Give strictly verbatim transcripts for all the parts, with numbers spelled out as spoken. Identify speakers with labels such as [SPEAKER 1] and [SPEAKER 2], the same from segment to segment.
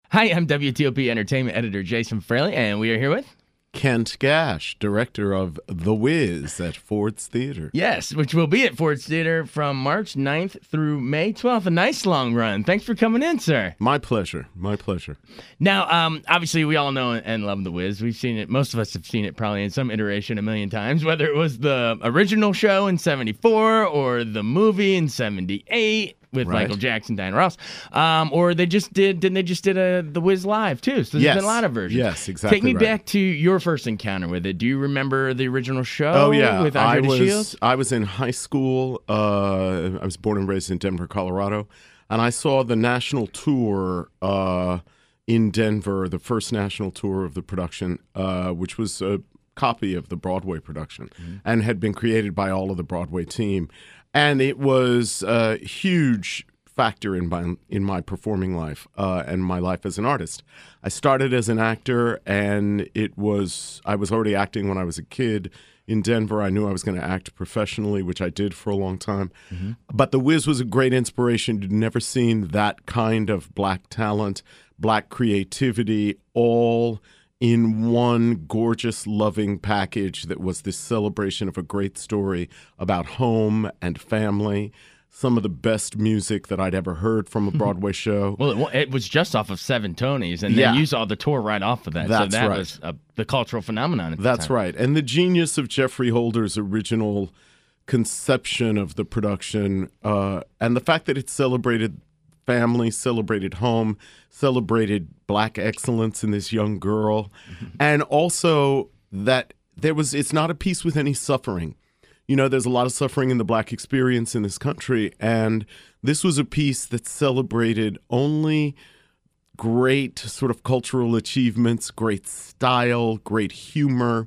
[SPEAKER 1] Hi, I'm W T O P Entertainment Editor Jason Fraley, and we are here with...
[SPEAKER 2] Kent Gash, director of The Wiz at Ford's Theater.
[SPEAKER 1] Yes, which will be at Ford's Theater from March ninth through May twelfth. A nice long run. Thanks for coming in, sir.
[SPEAKER 2] My pleasure. My pleasure.
[SPEAKER 1] Now, um, obviously, we all know and love The Wiz. We've seen it. Most of us have seen it probably in some iteration a million times, whether it was the original show in seventy-four or the movie in seventy-eight. With
[SPEAKER 2] right.
[SPEAKER 1] Michael Jackson, Diana Ross, um, or they just did. Didn't they just did a The Wiz live too? So there's
[SPEAKER 2] yes.
[SPEAKER 1] been a lot of versions.
[SPEAKER 2] Yes, exactly.
[SPEAKER 1] Take me
[SPEAKER 2] right.
[SPEAKER 1] back to your first encounter with it. Do you remember the original show?
[SPEAKER 2] Oh yeah,
[SPEAKER 1] with Andre
[SPEAKER 2] I was
[SPEAKER 1] DeShields?
[SPEAKER 2] I was in high school. Uh, I was born and raised in Denver, Colorado, and I saw the national tour uh, in Denver, the first national tour of the production, uh, which was a copy of the Broadway production, mm-hmm. and had been created by all of the Broadway team, and it was a huge factor in my in my performing life uh, and my life as an artist. I started as an actor, and it was I was already acting when I was a kid in Denver. I knew I was going to act professionally, which I did for a long time. Mm-hmm. But The Wiz was a great inspiration. You'd never seen that kind of black talent, black creativity, all in one gorgeous, loving package that was this celebration of a great story about home and family. Some of the best music that I'd ever heard from a Broadway show.
[SPEAKER 1] Well, it, it was just off of seven Tonys, and
[SPEAKER 2] yeah.
[SPEAKER 1] then you saw the tour right off of that.
[SPEAKER 2] That's
[SPEAKER 1] so that
[SPEAKER 2] right.
[SPEAKER 1] was a, the cultural phenomenon at the
[SPEAKER 2] That's
[SPEAKER 1] time.
[SPEAKER 2] right. And the genius of Jeffrey Holder's original conception of the production, uh, and the fact that it celebrated family, celebrated home, celebrated black excellence in this young girl, and also that there was it's not a piece with any suffering. You know, there's a lot of suffering in the black experience in this country, and this was a piece that celebrated only great sort of cultural achievements, great style, great humor,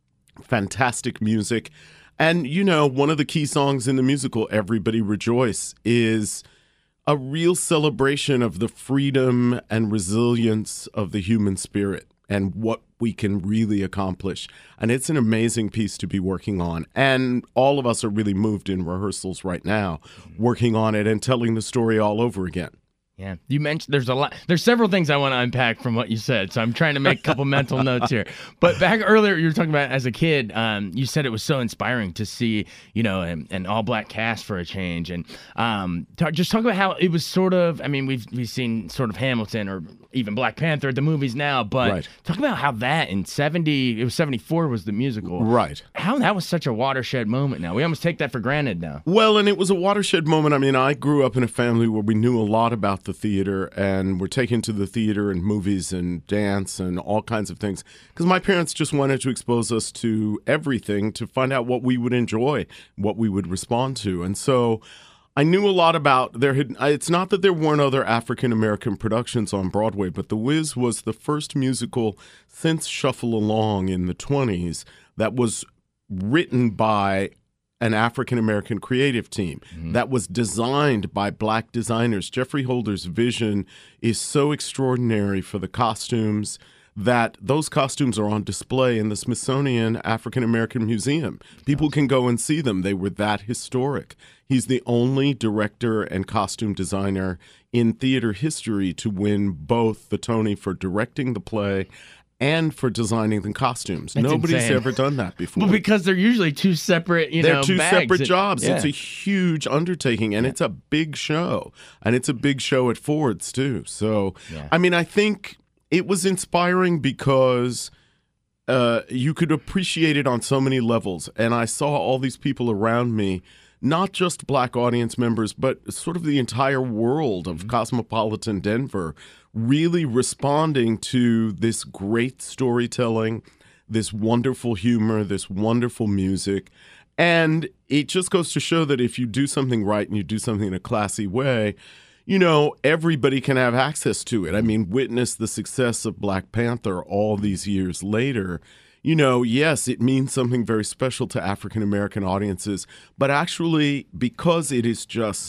[SPEAKER 2] fantastic music. And, you know, one of the key songs in the musical, Everybody Rejoice, is a real celebration of the freedom and resilience of the human spirit and what we can really accomplish. And it's an amazing piece to be working on. And all of us are really moved in rehearsals right now, working on it and telling the story all over again.
[SPEAKER 1] Yeah, you mentioned there's a lot. There's several things I want to unpack from what you said, so I'm trying to make a couple mental notes here. But back earlier, you were talking about as a kid. Um, you said it was so inspiring to see, you know, an, an all-black cast for a change, and um, talk, just talk about how it was sort of. I mean, we've we've seen sort of Hamilton or even Black Panther at the movies now, but
[SPEAKER 2] right.
[SPEAKER 1] talk about how that in seventy, it was seventy-four was the musical,
[SPEAKER 2] right?
[SPEAKER 1] How that was such a watershed moment. Now we almost take that for granted now.
[SPEAKER 2] Well, and it was a watershed moment. I mean, I grew up in a family where we knew a lot about the theater and were taken to the theater and movies and dance and all kinds of things because my parents just wanted to expose us to everything to find out what we would enjoy, what we would respond to. And so I knew a lot about there. Had, it's not that there weren't other African-American productions on Broadway, but The Wiz was the first musical since Shuffle Along in the twenties that was written by an African-American creative team mm-hmm. that was designed by black designers. Jeffrey Holder's vision is so extraordinary for the costumes that those costumes are on display in the Smithsonian African-American Museum. People can go and see them. They were that historic. He's the only director and costume designer in theater history to win both the Tony for directing the play and for designing the costumes.
[SPEAKER 1] That's
[SPEAKER 2] Nobody's
[SPEAKER 1] insane.
[SPEAKER 2] ever done that before.
[SPEAKER 1] Well, because they're usually two separate, you
[SPEAKER 2] they're
[SPEAKER 1] know,
[SPEAKER 2] two
[SPEAKER 1] bags.
[SPEAKER 2] separate
[SPEAKER 1] It-
[SPEAKER 2] jobs.
[SPEAKER 1] yeah.
[SPEAKER 2] It's a huge undertaking, and yeah. it's a big show. And it's a big show at Ford's, too. So,
[SPEAKER 1] Yeah.
[SPEAKER 2] I mean, I think it was inspiring because uh, you could appreciate it on so many levels. And I saw all these people around me, not just black audience members, but sort of the entire world of mm-hmm. cosmopolitan Denver, really responding to this great storytelling, this wonderful humor, this wonderful music. And it just goes to show that if you do something right and you do something in a classy way, you know, everybody can have access to it. I mean, witness the success of Black Panther all these years later. You know, yes, it means something very special to African-American audiences, but actually, because it is just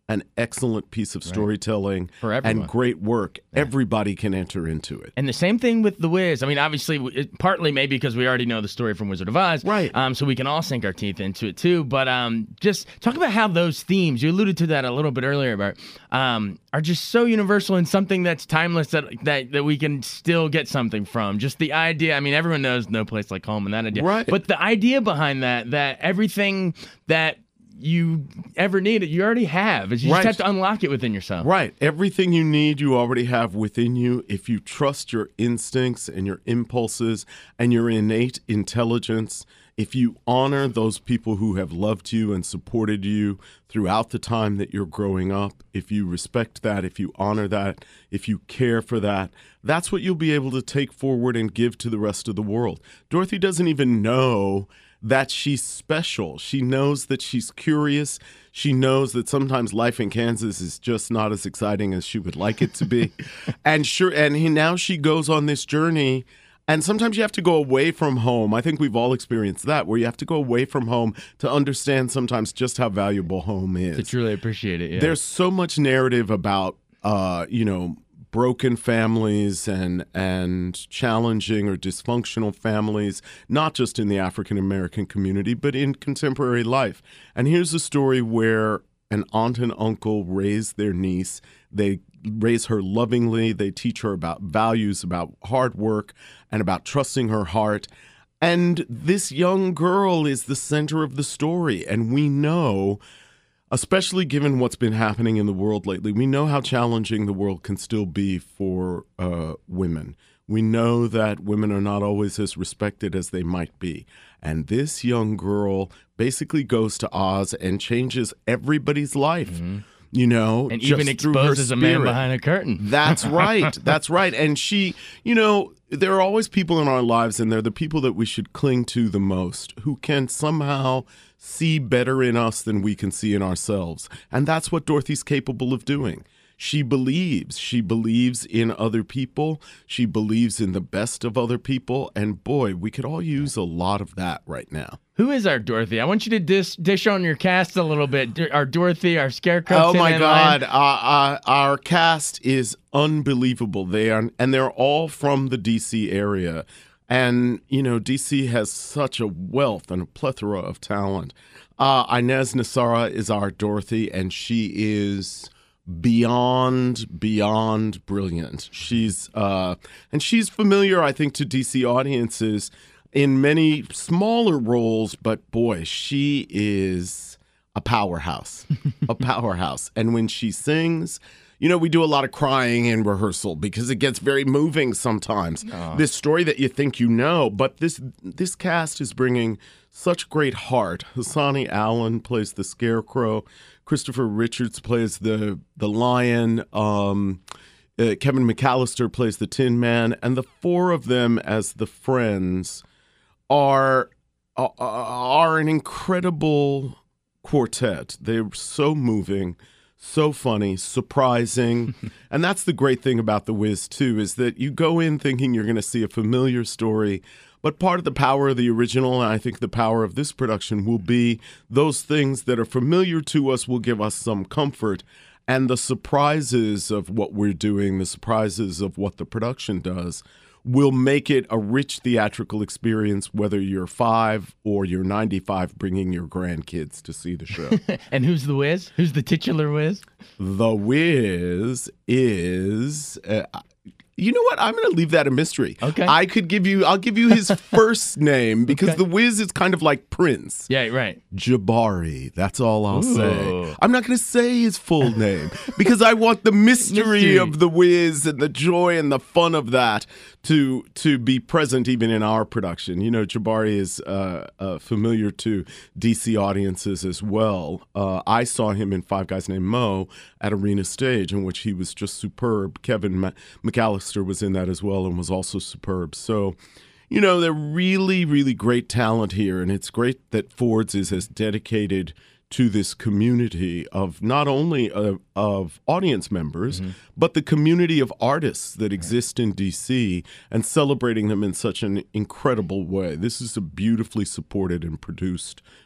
[SPEAKER 2] an excellent piece of storytelling
[SPEAKER 1] For everyone.
[SPEAKER 2] and great work, everybody can enter into it.
[SPEAKER 1] And the same thing with The Wiz. I mean, obviously, it, partly maybe because we already know the story from Wizard of Oz.
[SPEAKER 2] Right.
[SPEAKER 1] Um, so we can all sink our teeth into it, too. But um, just talk about how those themes, you alluded to that a little bit earlier, Bart, um, are just so universal and something that's timeless that, that that we can still get something from. Just the idea, I mean, everyone knows No Place Like Home and that idea.
[SPEAKER 2] Right.
[SPEAKER 1] But the idea behind that, that everything that you ever need it, you already have. You just
[SPEAKER 2] Right.
[SPEAKER 1] have to unlock it within yourself.
[SPEAKER 2] Right. Everything you need, you already have within you. If you trust your instincts and your impulses and your innate intelligence, if you honor those people who have loved you and supported you throughout the time that you're growing up, if you respect that, if you honor that, if you care for that, that's what you'll be able to take forward and give to the rest of the world. Dorothy doesn't even know that she's special. She knows that she's curious. She knows that sometimes life in Kansas is just not as exciting as she would like it to be. and sure, and he, now she goes on this journey, and sometimes you have to go away from home. I think we've all experienced that, where you have to go away from home to understand sometimes just how valuable home is.
[SPEAKER 1] To truly appreciate it, yeah.
[SPEAKER 2] There's so much narrative about, uh, you know, broken families and and challenging or dysfunctional families, not just in the African American community, but in contemporary life. And here's a story where an aunt and uncle raise their niece. They raise her lovingly. They teach her about values, about hard work, and about trusting her heart. And this young girl is the center of the story. And we know, especially given what's been happening in the world lately, we know how challenging the world can still be for uh, women. We know that women are not always as respected as they might be. And this young girl basically goes to Oz and changes everybody's life. Mm-hmm. You know,
[SPEAKER 1] and
[SPEAKER 2] just
[SPEAKER 1] even exposes a man behind a curtain.
[SPEAKER 2] That's right. That's right. And she, you know, there are always people in our lives, and they're the people that we should cling to the most, who can somehow see better in us than we can see in ourselves. And that's what Dorothy's capable of doing. She believes. She believes in other people. She believes in the best of other people. And boy, we could all use a lot of that right now.
[SPEAKER 1] Who is our Dorothy? I want you to dish, dish on your cast a little bit. Our Dorothy, our Scarecrow.
[SPEAKER 2] Oh
[SPEAKER 1] Tin
[SPEAKER 2] my
[SPEAKER 1] Man
[SPEAKER 2] God,
[SPEAKER 1] Lion.
[SPEAKER 2] uh, uh, our cast is unbelievable. They are, and they're all from the D C area. And you know, D C has such a wealth and a plethora of talent. Uh, Inez Nassara is our Dorothy, and she is beyond beyond brilliant. She's uh, and she's familiar, I think, to D C audiences in many smaller roles, but boy, she is a powerhouse, a powerhouse. And when she sings, you know, we do a lot of crying in rehearsal because it gets very moving sometimes. Aww. This story that you think you know, but this this cast is bringing such great heart. Hassani Allen plays the Scarecrow. Christopher Richards plays the the lion. Um, uh, Kevin McAllister plays the Tin Man, and the four of them as the friends are uh, are an incredible quartet. They're so moving, so funny, surprising. And that's the great thing about The Wiz, too, is that you go in thinking you're going to see a familiar story, but part of the power of the original, and I think the power of this production, will be those things that are familiar to us will give us some comfort. And the surprises of what we're doing, the surprises of what the production does, will make it a rich theatrical experience, whether you're five or you're ninety-five bringing your grandkids to see the show.
[SPEAKER 1] And who's the Wiz? Who's the titular Wiz?
[SPEAKER 2] The Wiz is... Uh, you know what? I'm going to leave that a mystery.
[SPEAKER 1] Okay.
[SPEAKER 2] I could give you, I'll give you his first name because
[SPEAKER 1] Okay.
[SPEAKER 2] The Wiz is kind of like Prince.
[SPEAKER 1] Yeah, right.
[SPEAKER 2] Jabari. That's all I'll
[SPEAKER 1] Ooh.
[SPEAKER 2] say. I'm not going to say his full name because I want the mystery,
[SPEAKER 1] Mystery.
[SPEAKER 2] of The Wiz and the joy and the fun of that to to be present even in our production. You know, Jabari is uh, uh, familiar to D C audiences as well. Uh, I saw him in Five Guys Named Mo at Arena Stage, in which he was just superb. Kevin Ma- McAllister was in that as well and was also superb. So, you know, they're really, really great talent here, and it's great that Ford's is as dedicated to this community of not only uh, of audience members, mm-hmm. but the community of artists that exist in D C and celebrating them in such an incredible way. This is a beautifully supported and produced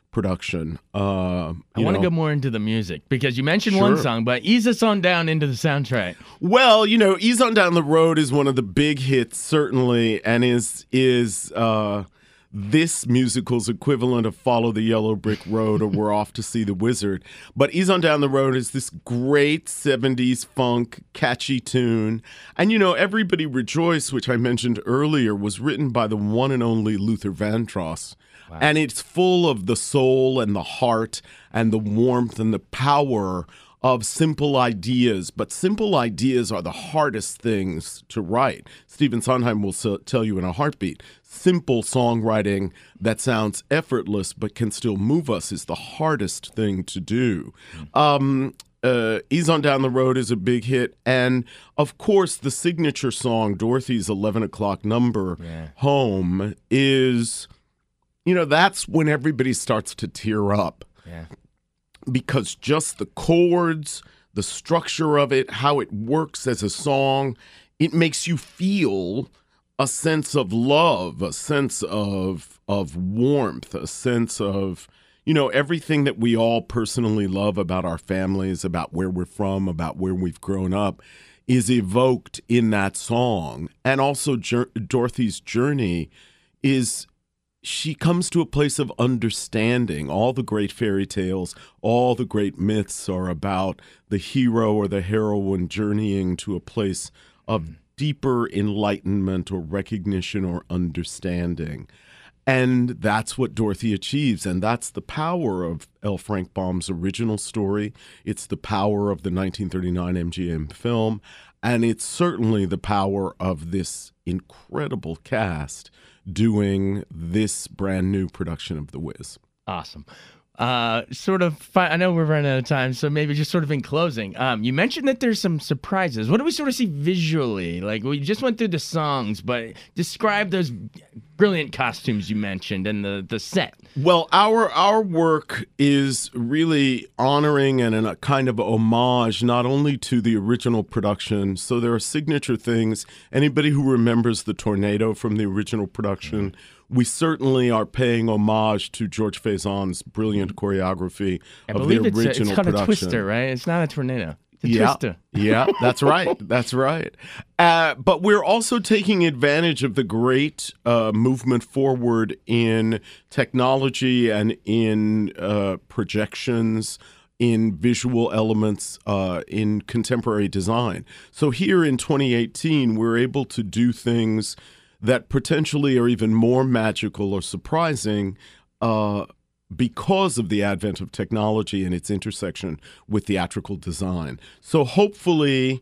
[SPEAKER 2] production. Uh,
[SPEAKER 1] I want to go more into the music because you mentioned
[SPEAKER 2] Sure.
[SPEAKER 1] one song, but ease us on down into the soundtrack.
[SPEAKER 2] Well, you know, Ease on Down the Road is one of the big hits, certainly, and is is uh, this musical's equivalent of Follow the Yellow Brick Road or We're Off to See the Wizard. But Ease on Down the Road is this great seventies funk, catchy tune. And, you know, Everybody Rejoice, which I mentioned earlier, was written by the one and only Luther Vandross. Wow. And it's full of the soul and the heart and the warmth and the power of simple ideas. But simple ideas are the hardest things to write. Stephen Sondheim will so- tell you in a heartbeat. Simple songwriting that sounds effortless but can still move us is the hardest thing to do. Um, uh, Ease on Down the Road is a big hit. And, of course, the signature song, Dorothy's eleven o'clock number,
[SPEAKER 1] Yeah.
[SPEAKER 2] Home, is... You know, that's when everybody starts to tear up.
[SPEAKER 1] Yeah.
[SPEAKER 2] Because just the chords, the structure of it, how it works as a song, it makes you feel a sense of love, a sense of of warmth, a sense of, you know, everything that we all personally love about our families, about where we're from, about where we've grown up, is evoked in that song. And also Jer- Dorothy's journey is... She comes to a place of understanding. All the great fairy tales, all the great myths are about the hero or the heroine journeying to a place of deeper enlightenment or recognition or understanding. And that's what Dorothy achieves. And that's the power of L. Frank Baum's original story. It's the power of the nineteen thirty-nine M G M film. And it's certainly the power of this incredible cast doing this brand new production of The Wiz.
[SPEAKER 1] Awesome. Uh, sort of, fi- I know we're running out of time, so maybe just sort of in closing, um, you mentioned that there's some surprises. What do we sort of see visually? Like, we just went through the songs, but describe those brilliant costumes you mentioned and the, the set.
[SPEAKER 2] Well, our our work is really honoring and a kind of homage not only to the original production, so there are signature things. Anybody who remembers the tornado from the original production, we certainly are paying homage to George Faison's brilliant choreography
[SPEAKER 1] I
[SPEAKER 2] of the
[SPEAKER 1] believe
[SPEAKER 2] original
[SPEAKER 1] it's, a, it's called
[SPEAKER 2] production.
[SPEAKER 1] a twister, right? It's not a tornado. It's a
[SPEAKER 2] Yeah,
[SPEAKER 1] twister.
[SPEAKER 2] yeah, that's right. That's right. Uh, but we're also taking advantage of the great uh, movement forward in technology and in uh, projections, in visual elements, uh, in contemporary design. So here in twenty eighteen, we're able to do things that potentially are even more magical or surprising uh, because of the advent of technology and its intersection with theatrical design. So hopefully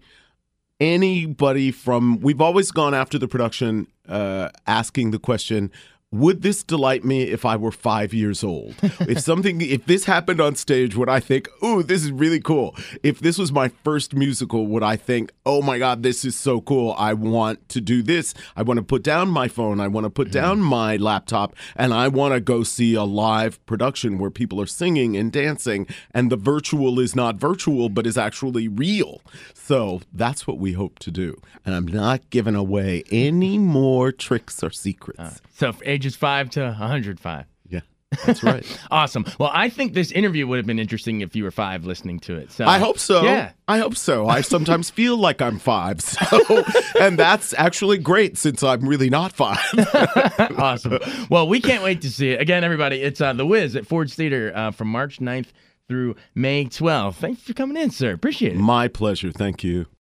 [SPEAKER 2] anybody from, we've always gone after the production uh, asking the question, would this delight me if I were five years old? If something, if this happened on stage, would I think, ooh, this is really cool? If this was my first musical, would I think, oh my God, this is so cool. I want to do this. I want to put down my phone. I want to put mm-hmm. down my laptop, and I want to go see a live production where people are singing and dancing, and the virtual is not virtual, but is actually real. So that's what we hope to do. And I'm not giving away any more tricks or secrets.
[SPEAKER 1] Uh, so for ages five to one hundred five.
[SPEAKER 2] Yeah, that's right.
[SPEAKER 1] Awesome. Well, I think this interview would have been interesting if you were five listening to it. So
[SPEAKER 2] I hope so.
[SPEAKER 1] Yeah.
[SPEAKER 2] I hope so. I sometimes feel like I'm five. So, and that's actually great since I'm really not five.
[SPEAKER 1] Awesome. Well, we can't wait to see it. Again, everybody, it's uh, The Wiz at Ford's Theater uh, from March ninth through May twelfth. Thanks for coming in, sir. Appreciate it.
[SPEAKER 2] My pleasure. Thank you.